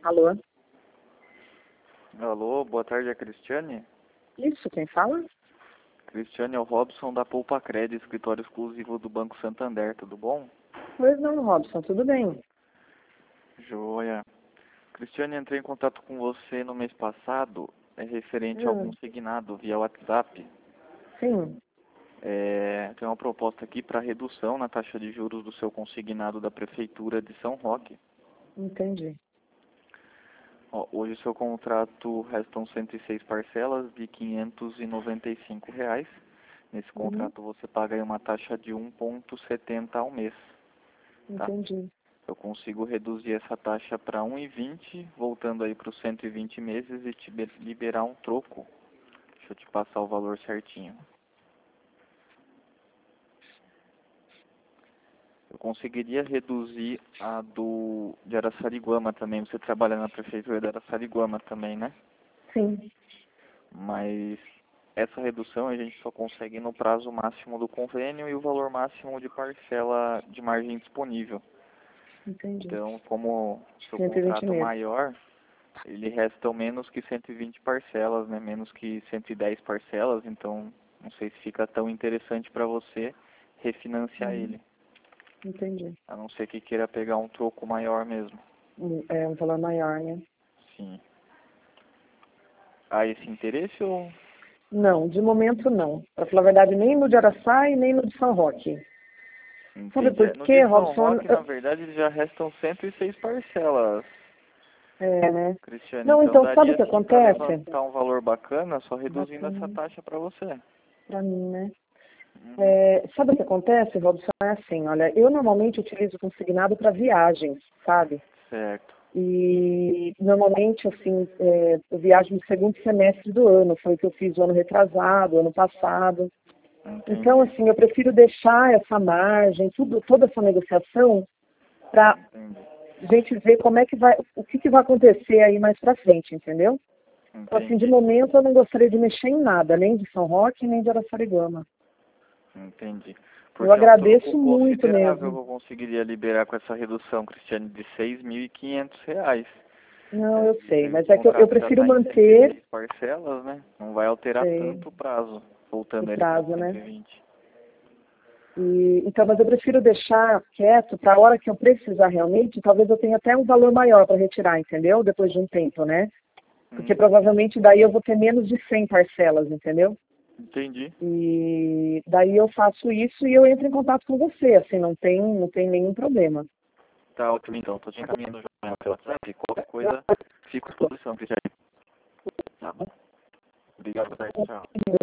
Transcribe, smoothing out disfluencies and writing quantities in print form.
Alô? Alô, boa tarde, é a Cristiane? Isso, quem fala? Cristiane, é o Robson da Poupa Cred, escritório exclusivo do Banco Santander, tudo bom? Pois não, Robson, tudo bem? Joia. Cristiane, entrei em contato com você no mês passado, referente ao Hum, consignado via WhatsApp. sim, Tem uma proposta aqui para redução na taxa de juros do seu consignado da Prefeitura de São Roque. entendi. Ó, hoje seu contrato restam 106 parcelas de R$ 595. Nesse Uhum, contrato você paga aí uma taxa de 1,70 ao mês, tá? entendi. Eu consigo reduzir essa taxa para 1,20, voltando aí para os 120 meses e te liberar um troco. Deixa eu te passar o valor certinho. Eu conseguiria reduzir a de Araçariguama também. Você trabalha na prefeitura de Araçariguama também, né? Sim, Mas essa redução a gente só consegue no prazo máximo do convênio e o valor máximo de parcela de margem disponível. entendi. Então, como seu 120 contrato meses. maior, ele restam menos que 120 parcelas, né? Menos que 110 parcelas, então não sei se fica tão interessante para você refinanciar Uhum, ele, entendi. a não ser que queira pegar um troco maior mesmo. É um valor maior, né? Sim. Há esse interesse ou... Não, de momento não. Para falar a verdade, nem no de Araçá e nem no de São Roque. Sabe Entendi. por No quê, de São Robson? Roque, na verdade, já restam 106 parcelas, Né? Cristiane. Não, Então então, sabe o daria que sim para acontece? levantar um valor bacana, só reduzindo essa Bacana taxa para você. para mim, né? Uhum. Sabe o que acontece, Robson? É assim, olha, eu normalmente utilizo consignado para viagens, sabe? Certo. E normalmente, assim, eu viajo no segundo semestre do ano, foi o que eu fiz o ano retrasado, ano passado. Então, Entendi. assim, eu prefiro deixar essa margem, toda essa negociação, para Entendi. a gente ver como é que vai, o que vai acontecer aí mais para frente, entendeu? Então, assim, de Entendi. momento eu não gostaria de mexer em nada, nem de São Roque, nem de Araçariguama. Entendi. Eu Porque é um troco agradeço muito considerável mesmo. que eu conseguiria liberar com essa redução, Cristiane, de R$ 6.500. Não, eu sei, O mas é que eu contrato já prefiro está em manter 106 parcelas, né? Não vai alterar tanto o prazo, o voltando ele para prazo, né? 120. Então, mas eu prefiro deixar quieto para a hora que eu precisar realmente, talvez eu tenha até um valor maior para retirar, entendeu? Depois de um tempo, né? Porque provavelmente daí eu vou ter menos de 100 parcelas, entendeu? Entendi. E daí eu faço isso e eu entro em contato com você, assim, não tem nenhum problema. Tá ótimo então. Tô te encaminhando já pelo WhatsApp. Qualquer coisa, fico à disposição, Cristiane. Tá bom? Obrigado, boa tarde, tchau.